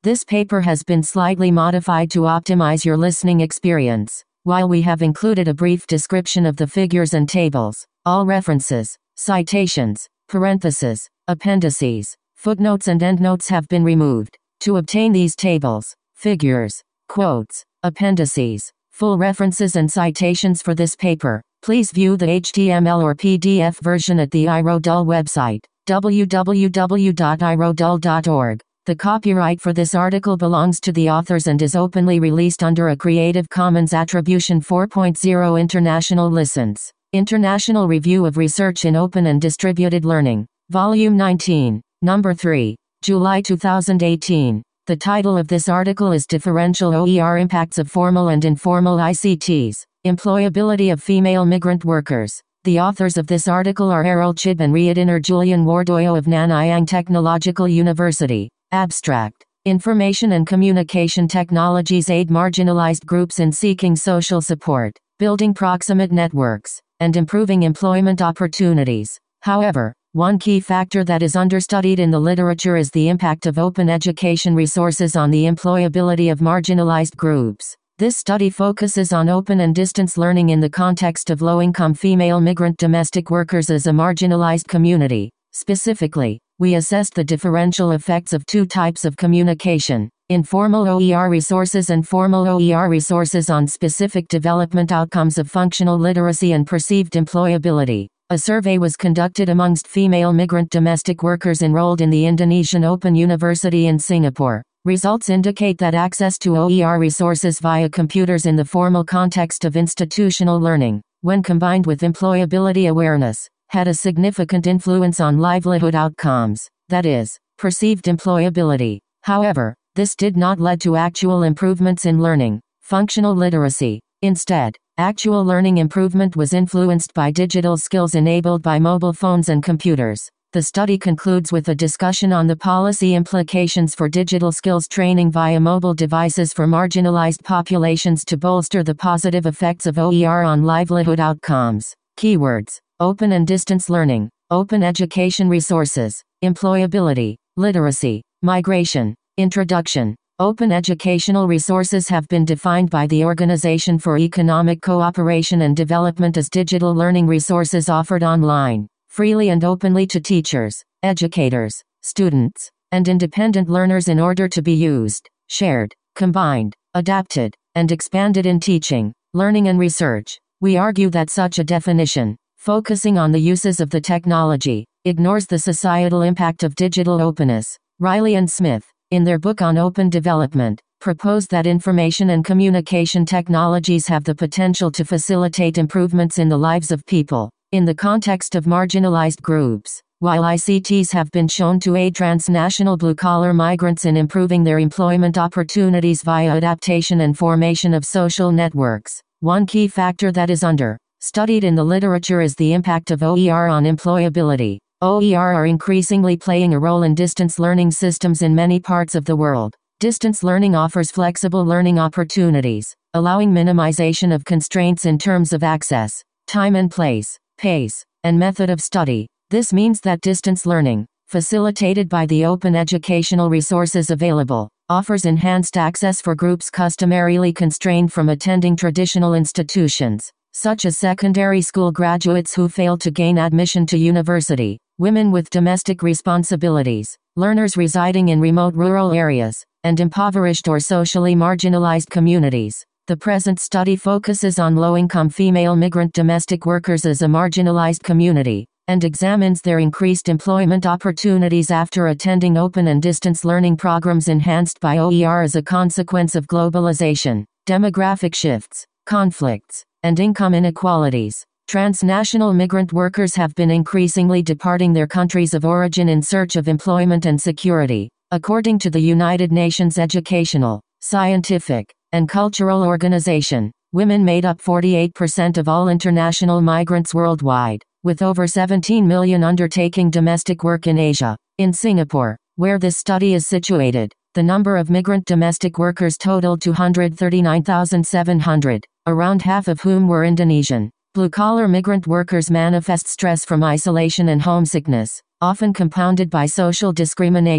This paper has been slightly modified to optimize your listening experience. While we have included a brief description of the figures and tables, all references, citations, parentheses, appendices, footnotes and endnotes have been removed. To obtain these tables, figures, quotes, appendices, full references and citations for this paper, please view the HTML or PDF version at the iRodul website, www.irodul.org. The copyright for this article belongs to the authors and is openly released under a Creative Commons Attribution 4.0 International License. International Review of Research in Open and Distributed Learning. Volume 19, Number 3, July 2018. The title of this article is Differential OER Impacts of Formal and Informal ICTs, Employability of Female Migrant Workers. The authors of this article are Errol Chib and Riadinur Julian Wardoyo of Nanyang Technological University. Abstract. Information and communication technologies aid marginalized groups in seeking social support, building proximate networks, and improving employment opportunities. However, one key factor that is understudied in the literature is the impact of open education resources on the employability of marginalized groups. This study focuses on open and distance learning in the context of low-income female migrant domestic workers as a marginalized community. Specifically, we assessed the differential effects of two types of communication, informal OER resources and formal OER resources on specific development outcomes of functional literacy and perceived employability. A survey was conducted amongst female migrant domestic workers enrolled in the Indonesian Open University in Singapore. Results indicate that access to OER resources via computers in the formal context of institutional learning, when combined with employability awareness, had a significant influence on livelihood outcomes, that is, perceived employability. However, this did not lead to actual improvements in learning, functional literacy. Instead, actual learning improvement was influenced by digital skills enabled by mobile phones and computers. The study concludes with a discussion on the policy implications for digital skills training via mobile devices for marginalized populations to bolster the positive effects of OER on livelihood outcomes. Keywords: open and distance learning, open education resources, employability, literacy, migration. Introduction. Open educational resources have been defined by the Organization for Economic Cooperation and Development as digital learning resources offered online, freely and openly to teachers, educators, students, and independent learners in order to be used, shared, combined, adapted, and expanded in teaching, learning and research. We argue that such a definition, focusing on the uses of the technology, ignores the societal impact of digital openness. Riley and Smith, in their book on open development, propose that information and communication technologies have the potential to facilitate improvements in the lives of people, in the context of marginalized groups. While ICTs have been shown to aid transnational blue-collar migrants in improving their employment opportunities via adaptation and formation of social networks, one key factor that is studied in the literature is the impact of OER on employability. OER are increasingly playing a role in distance learning systems in many parts of the world. Distance learning offers flexible learning opportunities, allowing minimization of constraints in terms of access, time and place, pace, and method of study. This means that distance learning, facilitated by the open educational resources available, offers enhanced access for groups customarily constrained from attending traditional institutions, such as secondary school graduates who fail to gain admission to university, women with domestic responsibilities, learners residing in remote rural areas, and impoverished or socially marginalized communities. The present study focuses on low-income female migrant domestic workers as a marginalized community, and examines their increased employment opportunities after attending open and distance learning programs enhanced by OER as a consequence of globalization, demographic shifts, conflicts, and income inequalities. Transnational migrant workers have been increasingly departing their countries of origin in search of employment and security. According to the United Nations Educational, Scientific, and Cultural Organization, women made up 48% of all international migrants worldwide, with over 17 million undertaking domestic work in Asia. In Singapore, where this study is situated, the number of migrant domestic workers totaled 239,700, around half of whom were Indonesian. Blue-collar migrant workers manifest stress from isolation and homesickness, often compounded by social discrimination.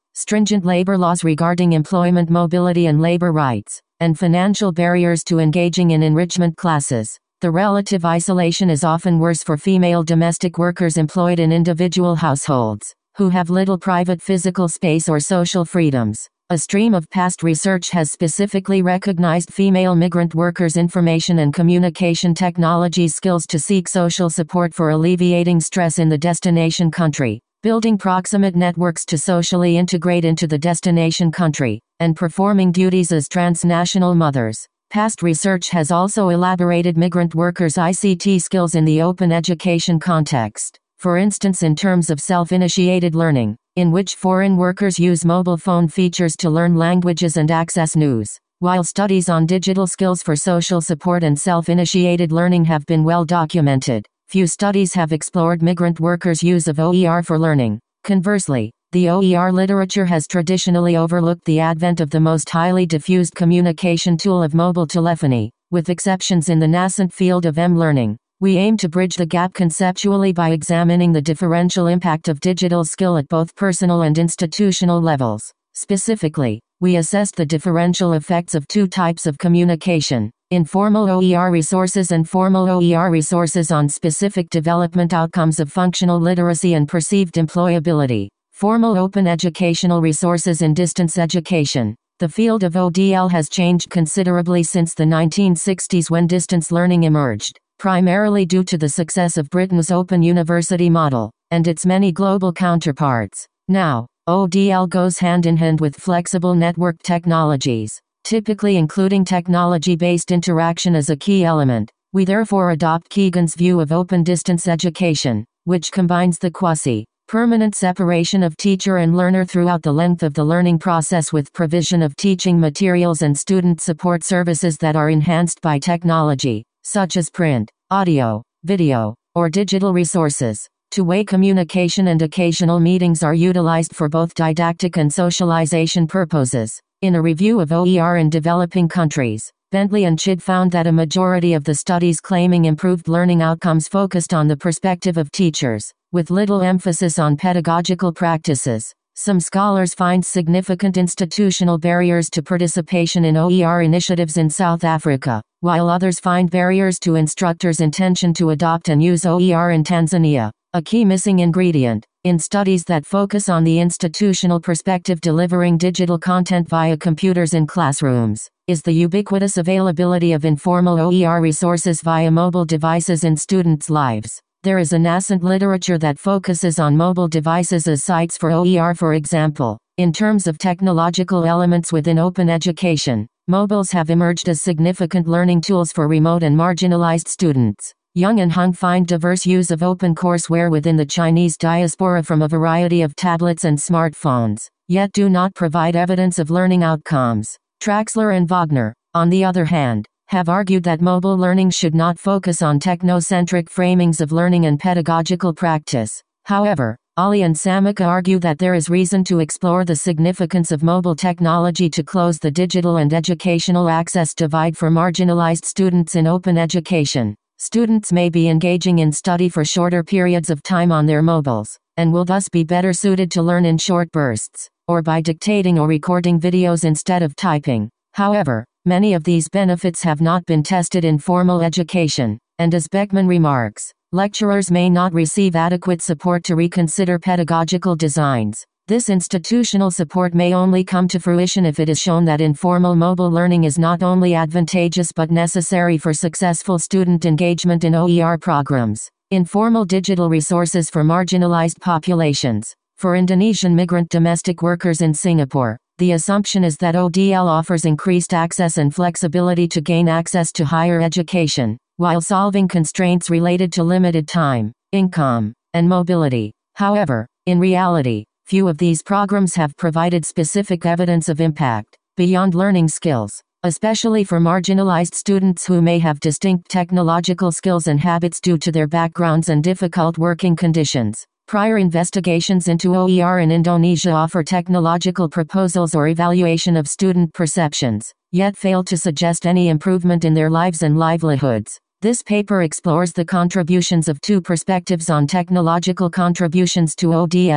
stringent labor laws regarding employment mobility and labor rights, and financial barriers to engaging in enrichment classes. The relative isolation is often worse for female domestic workers employed in individual households, who have little private physical space or social freedoms. A stream of past research has specifically recognized female migrant workers' information and communication technology skills to seek social support for alleviating stress in the destination country, building proximate networks to socially integrate into the destination country, and performing duties as transnational mothers. Past research has also elaborated migrant workers' ICT skills in the open education context, for instance in terms of self-initiated learning, in which foreign workers use mobile phone features to learn languages and access news. While studies on digital skills for social support and self-initiated learning have been well documented, few studies have explored migrant workers' use of OER for learning. Conversely, the OER literature has traditionally overlooked the advent of the most highly diffused communication tool of mobile telephony, with exceptions in the nascent field of M-learning. We aim to bridge the gap conceptually by examining the differential impact of digital skill at both personal and institutional levels. Specifically, we assessed the differential effects of two types of communication: informal OER resources and formal OER resources on specific development outcomes of functional literacy and perceived employability. Formal open educational resources in distance education. The field of ODL has changed considerably since the 1960s when distance learning emerged, primarily due to the success of Britain's Open University model, and its many global counterparts. Now, ODL goes hand in hand with flexible network technologies, typically including technology-based interaction as a key element. We therefore adopt Keegan's view of open distance education, which combines the quasi-permanent separation of teacher and learner throughout the length of the learning process with provision of teaching materials and student support services that are enhanced by technology, such as print, audio, video, or digital resources. Two-way communication and occasional meetings are utilized for both didactic and socialization purposes. In a review of OER in developing countries, Bentley and Chid found that a majority of the studies claiming improved learning outcomes focused on the perspective of teachers, with little emphasis on pedagogical practices. Some scholars find significant institutional barriers to participation in OER initiatives in South Africa, while others find barriers to instructors' intention to adopt and use OER in Tanzania. A key missing ingredient, in studies that focus on the institutional perspective delivering digital content via computers in classrooms, is the ubiquitous availability of informal OER resources via mobile devices in students' lives. There is a nascent literature that focuses on mobile devices as sites for OER. For example, in terms of technological elements within open education, mobiles have emerged as significant learning tools for remote and marginalized students. Young and Hung find diverse use of open courseware within the Chinese diaspora from a variety of tablets and smartphones, yet do not provide evidence of learning outcomes. Traxler and Wagner, on the other hand, have argued that mobile learning should not focus on technocentric framings of learning and pedagogical practice. However, Ali and Samika argue that there is reason to explore the significance of mobile technology to close the digital and educational access divide for marginalized students in open education. Students may be engaging in study for shorter periods of time on their mobiles, and will thus be better suited to learn in short bursts, or by dictating or recording videos instead of typing. However, many of these benefits have not been tested in formal education, and as Beckman remarks, lecturers may not receive adequate support to reconsider pedagogical designs. This institutional support may only come to fruition if it is shown that informal mobile learning is not only advantageous but necessary for successful student engagement in OER programs. Informal digital resources for marginalized populations. For Indonesian migrant domestic workers in Singapore, the assumption is that ODL offers increased access and flexibility to gain access to higher education, while solving constraints related to limited time, income, and mobility. However, in reality, few of these programs have provided specific evidence of impact, beyond learning skills, especially for marginalized students who may have distinct technological skills and habits due to their backgrounds and difficult working conditions. Prior investigations into OER in Indonesia offer technological proposals or evaluation of student perceptions, yet fail to suggest any improvement in their lives and livelihoods. This paper explores the contributions of two perspectives on technological contributions to ODL.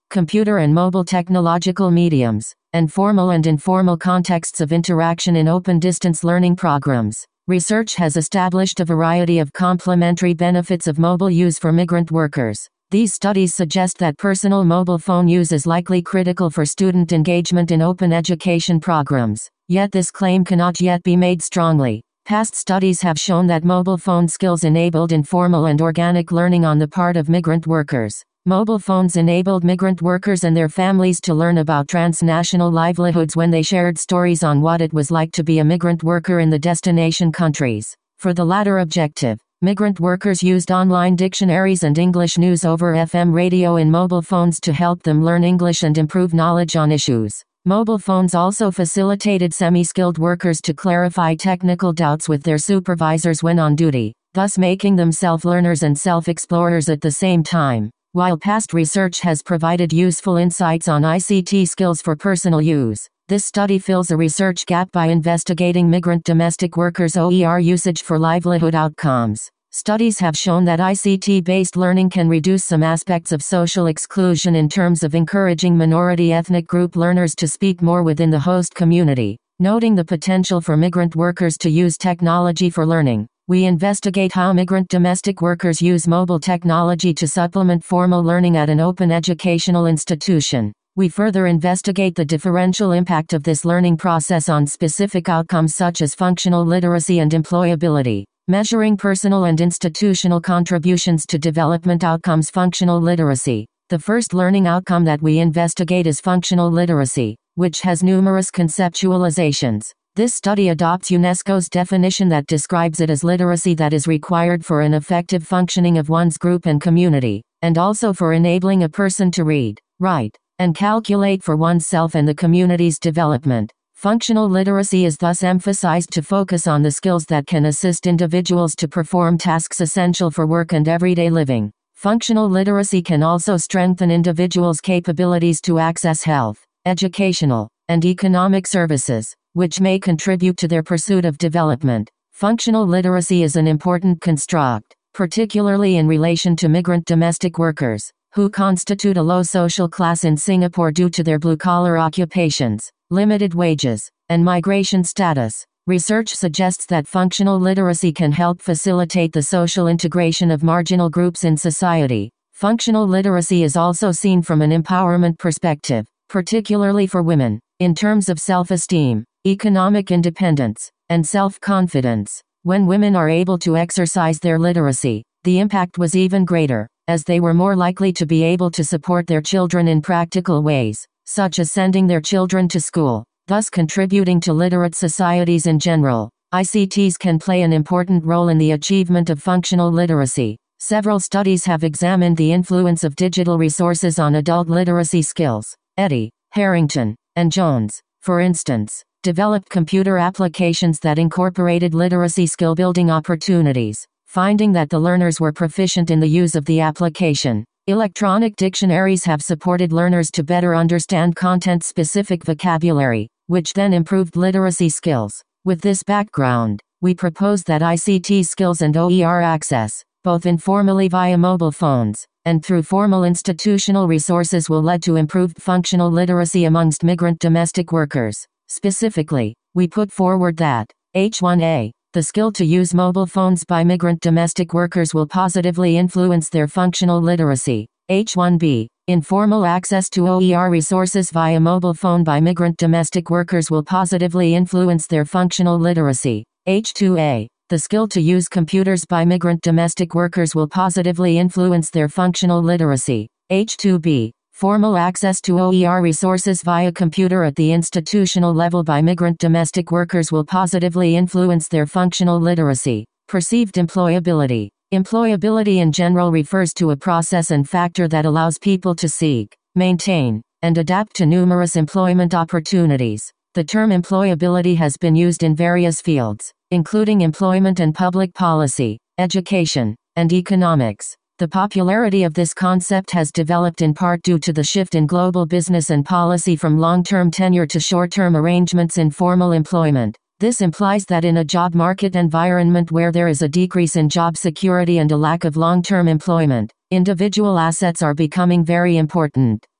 computer and mobile technological mediums, and formal and informal contexts of interaction in open distance learning programs. Research has established a variety of complementary benefits of mobile use for migrant workers. These studies suggest that personal mobile phone use is likely critical for student engagement in open education programs. Yet this claim cannot yet be made strongly. Past studies have shown that mobile phone skills enabled informal and organic learning on the part of migrant workers. Mobile phones enabled migrant workers and their families to learn about transnational livelihoods when they shared stories on what it was like to be a migrant worker in the destination countries. For the latter objective, migrant workers used online dictionaries and English news over FM radio in mobile phones to help them learn English and improve knowledge on issues. Mobile phones also facilitated semi-skilled workers to clarify technical doubts with their supervisors when on duty, thus making them self-learners and self-explorers at the same time. While past research has provided useful insights on ICT skills for personal use, this study fills a research gap by investigating migrant domestic workers' OER usage for livelihood outcomes. Studies have shown that ICT-based learning can reduce some aspects of social exclusion in terms of encouraging minority ethnic group learners to speak more within the host community. Noting the potential for migrant workers to use technology for learning, we investigate how migrant domestic workers use mobile technology to supplement formal learning at an open educational institution. We further investigate the differential impact of this learning process on specific outcomes such as functional literacy and employability. Measuring personal and institutional contributions to development outcomes. Functional literacy. The first learning outcome that we investigate is functional literacy, which has numerous conceptualizations. This study adopts UNESCO's definition that describes it as literacy that is required for an effective functioning of one's group and community, and also for enabling a person to read, write, and calculate for oneself and the community's development. Functional literacy is thus emphasized to focus on the skills that can assist individuals to perform tasks essential for work and everyday living. Functional literacy can also strengthen individuals' capabilities to access health, educational, and economic services, which may contribute to their pursuit of development. Functional literacy is an important construct, particularly in relation to migrant domestic workers, who constitute a low social class in Singapore due to their blue-collar occupations, limited wages, and migration status. Research suggests that functional literacy can help facilitate the social integration of marginal groups in society. Functional literacy is also seen from an empowerment perspective, particularly for women, in terms of self-esteem, economic independence, and self-confidence. When women are able to exercise their literacy, the impact was even greater, as they were more likely to be able to support their children in practical ways, such as sending their children to school, thus contributing to literate societies in general. ICTs can play an important role in the achievement of functional literacy. Several studies have examined the influence of digital resources on adult literacy skills. Eddy, Harrington, and Jones, for instance, developed computer applications that incorporated literacy skill-building opportunities, finding that the learners were proficient in the use of the application. Electronic dictionaries have supported learners to better understand content-specific vocabulary, which then improved literacy skills. With this background, we propose that ICT skills and OER access, both informally via mobile phones, and through formal institutional resources will lead to improved functional literacy amongst migrant domestic workers. Specifically, we put forward that H1A, the skill to use mobile phones by migrant domestic workers will positively influence their functional literacy. H1B, informal access to OER resources via mobile phone by migrant domestic workers will positively influence their functional literacy. H2A, the skill to use computers by migrant domestic workers will positively influence their functional literacy. H2B, formal access to OER resources via computer at the institutional level by migrant domestic workers will positively influence their functional literacy. Perceived employability. Employability in general refers to a process and factor that allows people to seek, maintain, and adapt to numerous employment opportunities. The term employability has been used in various fields, including employment and public policy, education, and economics. The popularity of this concept has developed in part due to the shift in global business and policy from long-term tenure to short-term arrangements in formal employment. This implies that in a job market environment where there is a decrease in job security and a lack of long-term employment, individual assets are becoming very important.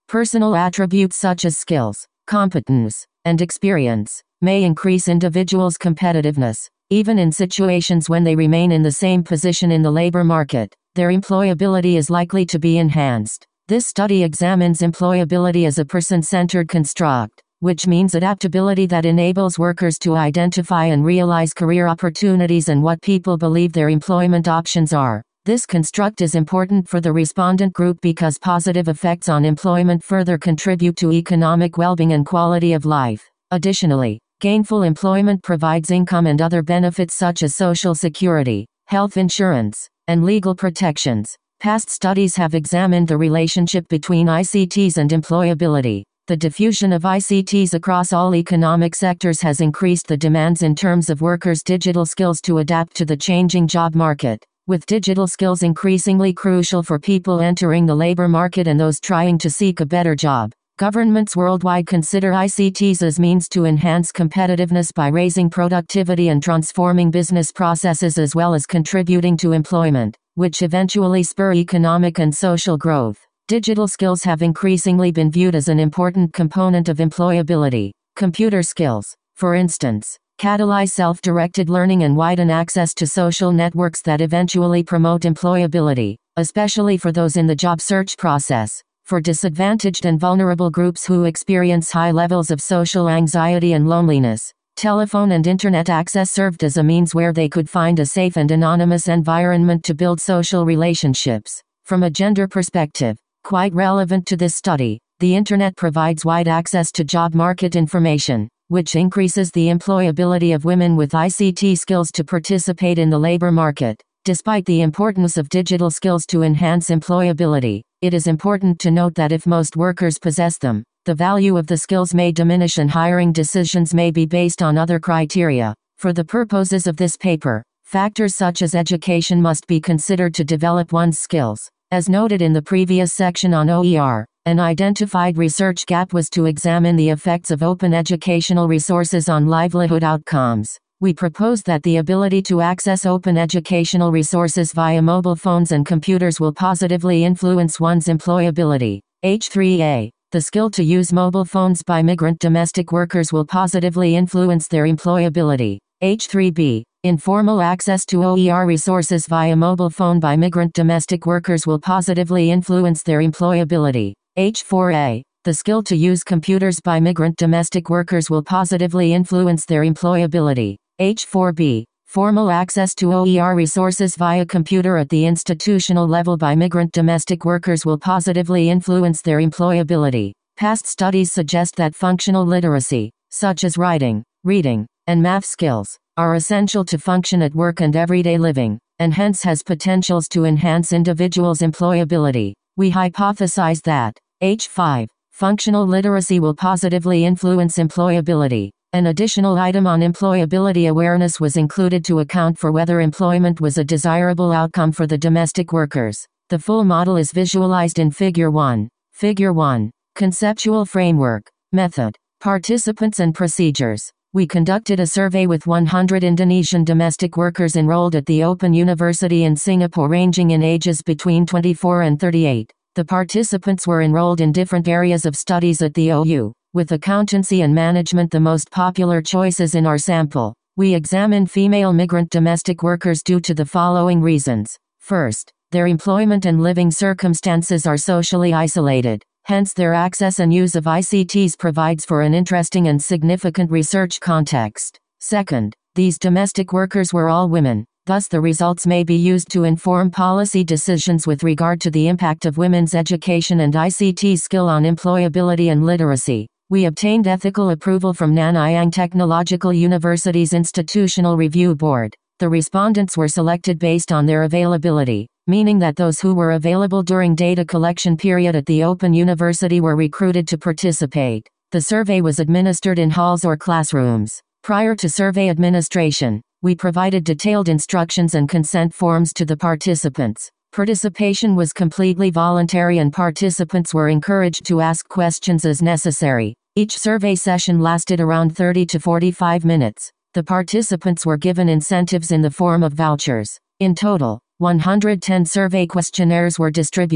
Personal attributes such as skills, competence, and experience may increase individuals' competitiveness. Even in situations when they remain in the same position in the labor market, their employability is likely to be enhanced. This study examines employability as a person-centered construct, which means adaptability that enables workers to identify and realize career opportunities and what people believe their employment options are. This construct is important for the respondent group because positive effects on employment further contribute to economic well-being and quality of life. Additionally, gainful employment provides income and other benefits such as social security, health insurance, and legal protections. Past studies have examined the relationship between ICTs and employability. The diffusion of ICTs across all economic sectors has increased the demands in terms of workers' digital skills to adapt to the changing job market. With digital skills increasingly crucial for people entering the labor market and those trying to seek a better job, governments worldwide consider ICTs as means to enhance competitiveness by raising productivity and transforming business processes as well as contributing to employment, which eventually spur economic and social growth. Digital skills have increasingly been viewed as an important component of employability. Computer skills, for instance, catalyze self-directed learning and widen access to social networks that eventually promote employability, especially for those in the job search process. For disadvantaged and vulnerable groups who experience high levels of social anxiety and loneliness, telephone and internet access served as a means where they could find a safe and anonymous environment to build social relationships. From a gender perspective, quite relevant to this study, the internet provides wide access to job market information, which increases the employability of women with ICT skills to participate in the labor market. Despite the importance of digital skills to enhance employability, it is important to note that if most workers possess them, the value of the skills may diminish and hiring decisions may be based on other criteria. For the purposes of this paper, factors such as education must be considered to develop one's skills. As noted in the previous section on OER, an identified research gap was to examine the effects of open educational resources on livelihood outcomes. We propose that the ability to access open educational resources via mobile phones and computers will positively influence one's employability. H3A. The skill to use mobile phones by migrant domestic workers will positively influence their employability. H3B. Informal access to OER resources via mobile phone by migrant domestic workers will positively influence their employability. H4A. The skill to use computers by migrant domestic workers will positively influence their employability. H4B. Formal access to OER resources via computer at the institutional level by migrant domestic workers will positively influence their employability. Past studies suggest that functional literacy, such as writing, reading, and math skills, are essential to function at work and everyday living, and hence has potentials to enhance individuals' employability. We hypothesize that H5. Functional literacy will positively influence employability. An additional item on employability awareness was included to account for whether employment was a desirable outcome for the domestic workers. The full model is visualized in Figure 1. Figure 1. Conceptual framework, method, participants and procedures. We conducted a survey with 100 Indonesian domestic workers enrolled at the Open University in Singapore ranging in ages between 24 and 38. The participants were enrolled in different areas of studies at the OU, with accountancy and management the most popular choices in our sample. We examined female migrant domestic workers due to the following reasons. First, their employment and living circumstances are socially isolated. Hence their access and use of ICTs provides for an interesting and significant research context. Second, these domestic workers were all women, thus the results may be used to inform policy decisions with regard to the impact of women's education and ICT skill on employability and literacy. We obtained ethical approval from Nanyang Technological University's Institutional Review Board. The respondents were selected based on their availability, meaning that those who were available during data collection period at the Open University were recruited to participate. The survey was administered in halls or classrooms. Prior to survey administration, we provided detailed instructions and consent forms to the participants. Participation was completely voluntary and participants were encouraged to ask questions as necessary. Each survey session lasted around 30 to 45 minutes. The participants were given incentives in the form of vouchers. In total, 110 survey questionnaires were distributed,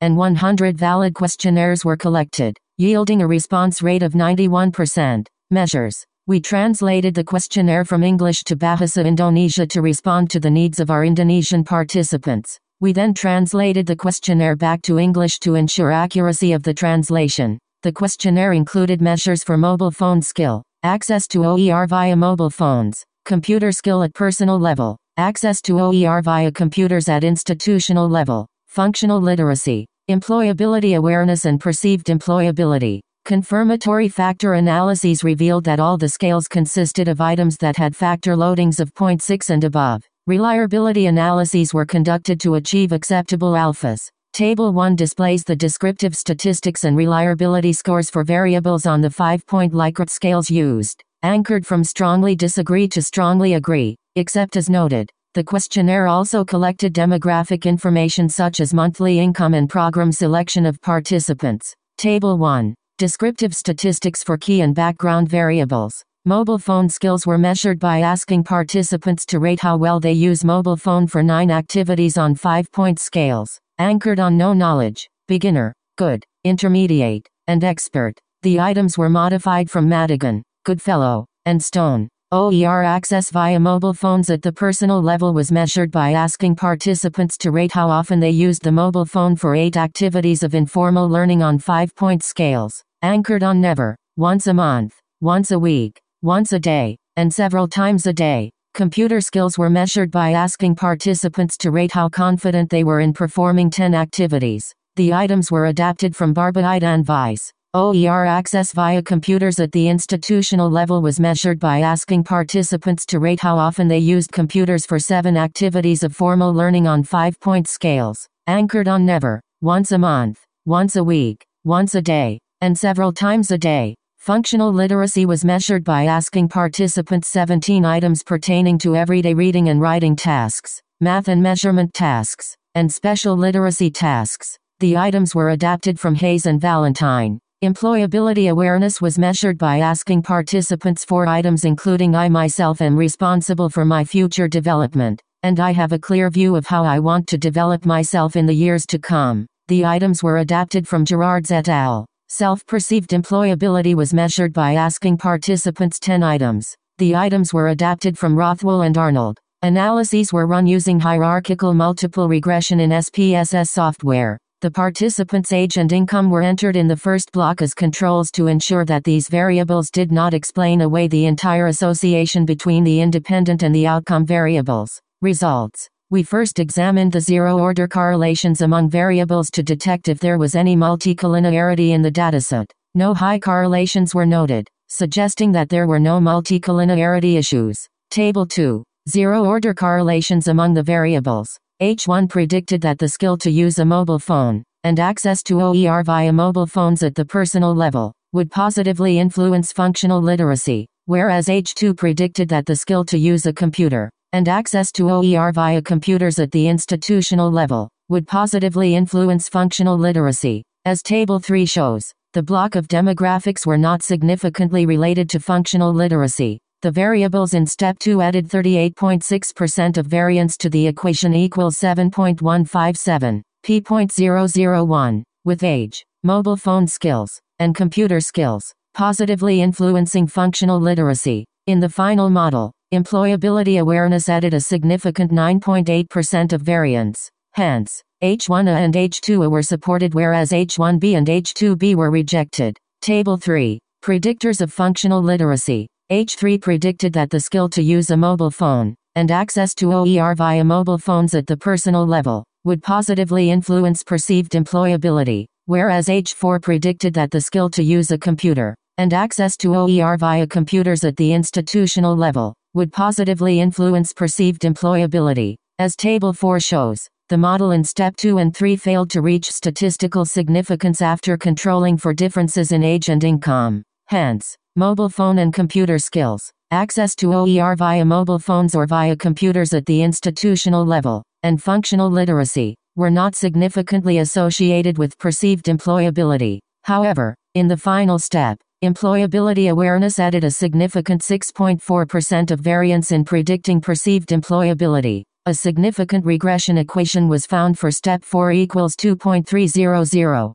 and 100 valid questionnaires were collected, yielding a response rate of 91%. Measures. We translated the questionnaire from English to Bahasa Indonesia to respond to the needs of our Indonesian participants. We then translated the questionnaire back to English to ensure accuracy of the translation. The questionnaire included measures for mobile phone skill, access to OER via mobile phones, computer skill at personal level, access to OER via computers at institutional level, functional literacy, employability awareness and perceived employability. Confirmatory factor analyses revealed that all the scales consisted of items that had factor loadings of 0.6 and above. Reliability analyses were conducted to achieve acceptable alphas. Table 1 displays the descriptive statistics and reliability scores for variables on the 5-point Likert scales used, anchored from strongly disagree to strongly agree, except as noted. The questionnaire also collected demographic information such as monthly income and program selection of participants. Table 1. Descriptive statistics for key and background variables. Mobile phone skills were measured by asking participants to rate how well they use mobile phone for 9 activities on 5-point scales, anchored on no knowledge, beginner, good, intermediate, and expert. The items were modified from Madigan, Goodfellow, and Stone. OER access via mobile phones at the personal level was measured by asking participants to rate how often they used the mobile phone for 8 activities of informal learning on 5-point scales, anchored on never, once a month, once a week, once a day, and several times a day. Computer skills were measured by asking participants to rate how confident they were in performing 10 activities. The items were adapted from Barbadite and Weiss. OER access via computers at the institutional level was measured by asking participants to rate how often they used computers for 7 activities of formal learning on 5-point scales, anchored on never, once a month, once a week, once a day, and several times a day. Functional literacy was measured by asking participants 17 items pertaining to everyday reading and writing tasks, math and measurement tasks, and special literacy tasks. The items were adapted from Hayes and Valentine. Employability awareness was measured by asking participants 4 items including I myself am responsible for my future development, and I have a clear view of how I want to develop myself in the years to come. The items were adapted from Gerards et al. Self-perceived employability was measured by asking participants 10 items. The items were adapted from Rothwell and Arnold. Analyses were run using hierarchical multiple regression in SPSS software. The participants' age and income were entered in the first block as controls to ensure that these variables did not explain away the entire association between the independent and the outcome variables. Results. We first examined the zero-order correlations among variables to detect if there was any multicollinearity in the dataset. No high correlations were noted, suggesting that there were no multicollinearity issues. Table 2. Zero-order correlations among the variables. H1 predicted that the skill to use a mobile phone, and access to OER via mobile phones at the personal level, would positively influence functional literacy, whereas H2 predicted that the skill to use a computer, and access to OER via computers at the institutional level, would positively influence functional literacy. As Table 3 shows, the block of demographics were not significantly related to functional literacy. The variables in Step 2 added 38.6% of variance to the equation equals 7.157, p.001, with age, mobile phone skills, and computer skills, positively influencing functional literacy. In the final model, employability awareness added a significant 9.8% of variance. Hence, H1A and H2A were supported whereas H1B and H2B were rejected. Table 3. Predictors of functional literacy. H3 predicted that the skill to use a mobile phone, and access to OER via mobile phones at the personal level, would positively influence perceived employability, whereas H4 predicted that the skill to use a computer, and access to OER via computers at the institutional level, would positively influence perceived employability. As Table 4 shows, the model in Step 2 and 3 failed to reach statistical significance after controlling for differences in age and income. Hence, mobile phone and computer skills, access to OER via mobile phones or via computers at the institutional level, and functional literacy, were not significantly associated with perceived employability. However, in the final step, employability awareness added a significant 6.4% of variance in predicting perceived employability. A significant regression equation was found for step 4 equals 2.300,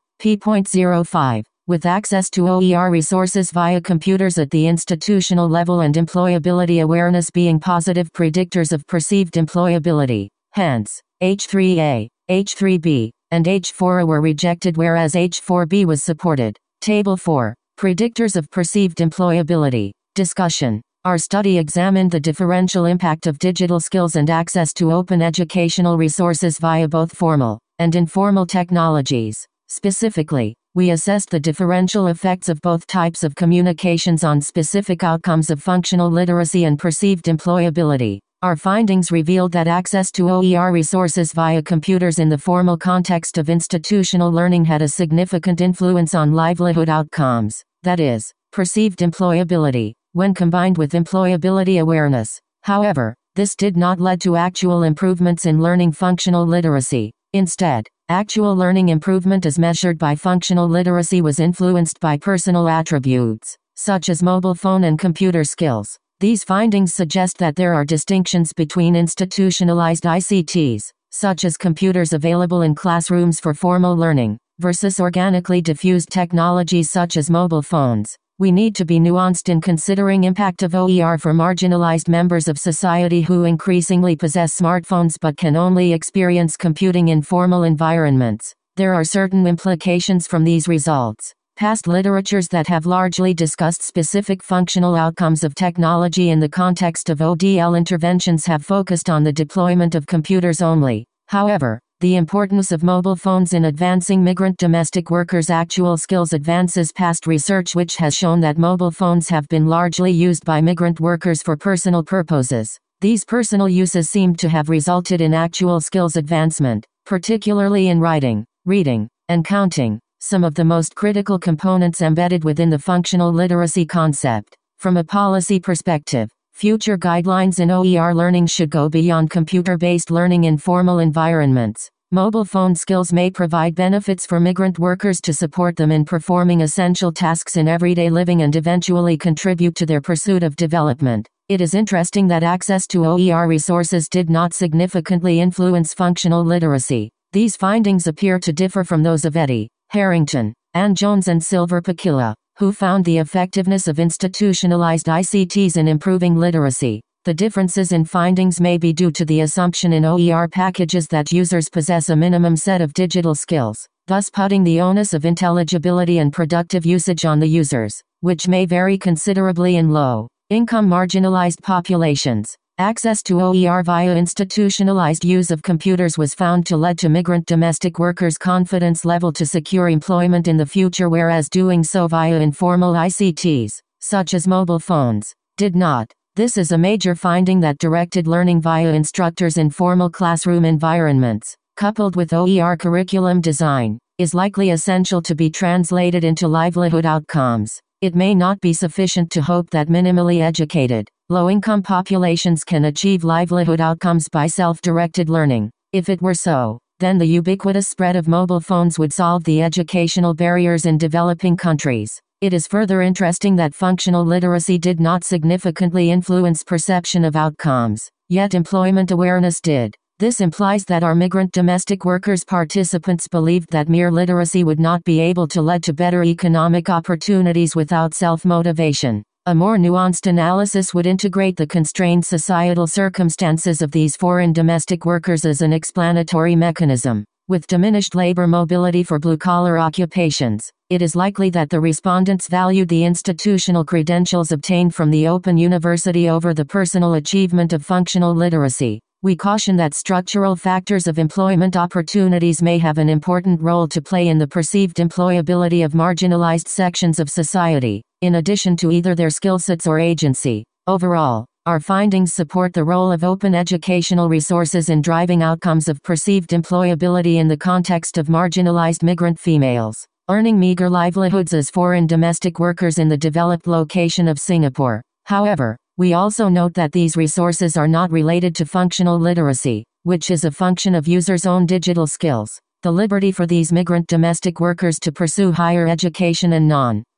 p.05. With access to OER resources via computers at the institutional level and employability awareness being positive predictors of perceived employability. Hence, H3A, H3B, and H4A were rejected whereas H4B was supported. Table 4. Predictors of perceived employability. Discussion. Our study examined the differential impact of digital skills and access to open educational resources via both formal and informal technologies. Specifically, we assessed the differential effects of both types of communications on specific outcomes of functional literacy and perceived employability. Our findings revealed that access to OER resources via computers in the formal context of institutional learning had a significant influence on livelihood outcomes, that is, perceived employability, when combined with employability awareness. However, this did not lead to actual improvements in learning functional literacy. Instead, actual learning improvement as measured by functional literacy was influenced by personal attributes, such as mobile phone and computer skills. These findings suggest that there are distinctions between institutionalized ICTs, such as computers available in classrooms for formal learning, versus organically diffused technologies such as mobile phones. We need to be nuanced in considering impact of OER for marginalized members of society who increasingly possess smartphones but can only experience computing in formal environments. There are certain implications from these results. Past literatures that have largely discussed specific functional outcomes of technology in the context of ODL interventions have focused on the deployment of computers only. However, the importance of mobile phones in advancing migrant domestic workers' actual skills advances past research which has shown that mobile phones have been largely used by migrant workers for personal purposes. These personal uses seem to have resulted in actual skills advancement, particularly in writing, reading, and counting, some of the most critical components embedded within the functional literacy concept. From a policy perspective, future guidelines in OER learning should go beyond computer-based learning in formal environments. Mobile phone skills may provide benefits for migrant workers to support them in performing essential tasks in everyday living and eventually contribute to their pursuit of development. It is interesting that access to OER resources did not significantly influence functional literacy. These findings appear to differ from those of Eddy, Harrington, Ann Jones and Silver Pakila, who found the effectiveness of institutionalized ICTs in improving literacy. The differences in findings may be due to the assumption in OER packages that users possess a minimum set of digital skills, thus putting the onus of intelligibility and productive usage on the users, which may vary considerably in low-income marginalized populations. Access to OER via institutionalized use of computers was found to lead to migrant domestic workers' confidence level to secure employment in the future, whereas doing so via informal ICTs, such as mobile phones, did not. This is a major finding that directed learning via instructors in formal classroom environments, coupled with OER curriculum design, is likely essential to be translated into livelihood outcomes. It may not be sufficient to hope that minimally educated, low-income populations can achieve livelihood outcomes by self-directed learning. If it were so, then the ubiquitous spread of mobile phones would solve the educational barriers in developing countries. It is further interesting that functional literacy did not significantly influence perception of outcomes, yet employment awareness did. This implies that our migrant domestic workers participants believed that mere literacy would not be able to lead to better economic opportunities without self-motivation. A more nuanced analysis would integrate the constrained societal circumstances of these foreign domestic workers as an explanatory mechanism. With diminished labor mobility for blue-collar occupations, it is likely that the respondents valued the institutional credentials obtained from the Open University over the personal achievement of functional literacy. We caution that structural factors of employment opportunities may have an important role to play in the perceived employability of marginalized sections of society, in addition to either their skill sets or agency. Overall, our findings support the role of open educational resources in driving outcomes of perceived employability in the context of marginalized migrant females, earning meager livelihoods as foreign domestic workers in the developed location of Singapore. However, we also note that these resources are not related to functional literacy, which is a function of users' own digital skills. The liberty for these migrant domestic workers to pursue higher education and non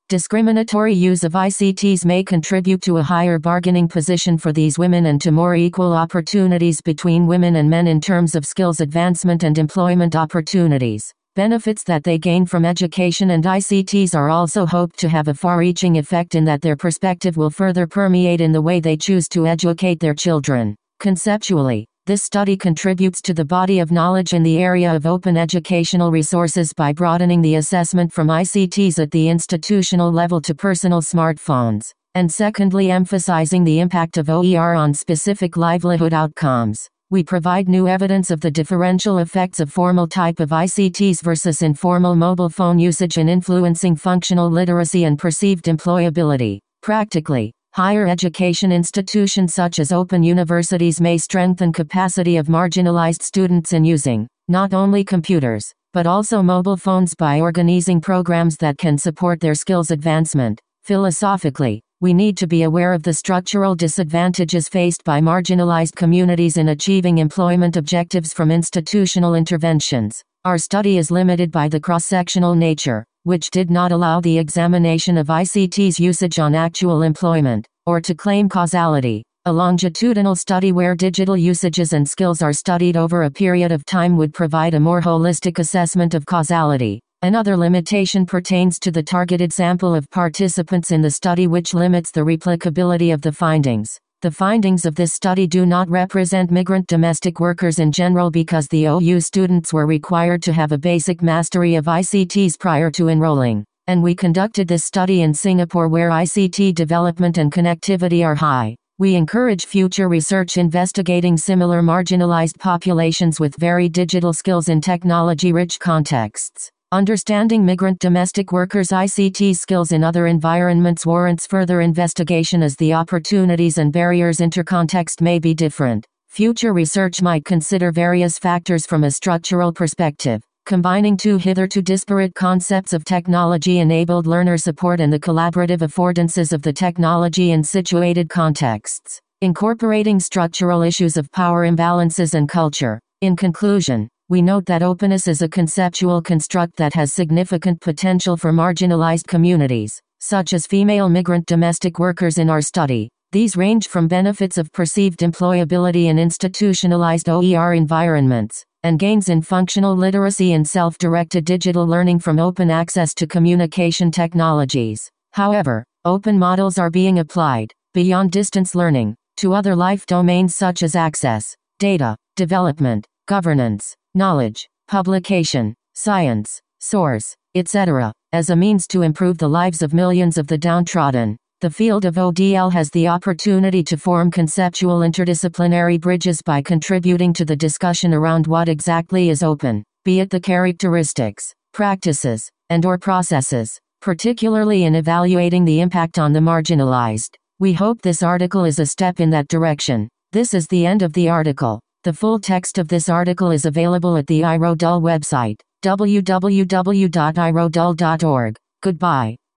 Discriminatory use of ICTs may contribute to a higher bargaining position for these women and to more equal opportunities between women and men in terms of skills advancement and employment opportunities. Benefits that they gain from education and ICTs are also hoped to have a far-reaching effect in that their perspective will further permeate in the way they choose to educate their children. Conceptually, this study contributes to the body of knowledge in the area of open educational resources by broadening the assessment from ICTs at the institutional level to personal smartphones, and secondly emphasizing the impact of OER on specific livelihood outcomes. We provide new evidence of the differential effects of formal type of ICTs versus informal mobile phone usage in influencing functional literacy and perceived employability. Practically, higher education institutions such as open universities may strengthen capacity of marginalized students in using, not only computers, but also mobile phones by organizing programs that can support their skills advancement. Philosophically, we need to be aware of the structural disadvantages faced by marginalized communities in achieving employment objectives from institutional interventions. Our study is limited by the cross-sectional nature, which did not allow the examination of ICT's usage on actual employment, or to claim causality. A longitudinal study where digital usages and skills are studied over a period of time would provide a more holistic assessment of causality. Another limitation pertains to the targeted sample of participants in the study, which limits the replicability of the findings. The findings of this study do not represent migrant domestic workers in general because the OU students were required to have a basic mastery of ICTs prior to enrolling, and we conducted this study in Singapore where ICT development and connectivity are high. We encourage future research investigating similar marginalized populations with varied digital skills in technology-rich contexts. Understanding migrant domestic workers' ICT skills in other environments warrants further investigation as the opportunities and barriers intercontext may be different. Future research might consider various factors from a structural perspective, combining two hitherto disparate concepts of technology-enabled learner support and the collaborative affordances of the technology in situated contexts, incorporating structural issues of power imbalances and culture. In conclusion, we note that openness is a conceptual construct that has significant potential for marginalized communities, such as female migrant domestic workers in our study. These range from benefits of perceived employability in institutionalized OER environments, and gains in functional literacy and self-directed digital learning from open access to communication technologies. However, open models are being applied, beyond distance learning, to other life domains such as access, data, development, governance, knowledge, publication, science, source, etc., as a means to improve the lives of millions of the downtrodden. The field of ODL has the opportunity to form conceptual interdisciplinary bridges by contributing to the discussion around what exactly is open, be it the characteristics, practices, and/or processes, particularly in evaluating the impact on the marginalized. We hope this article is a step in that direction. This is the end of the article. The full text of this article is available at the iRodul website, www.irodul.org. Goodbye.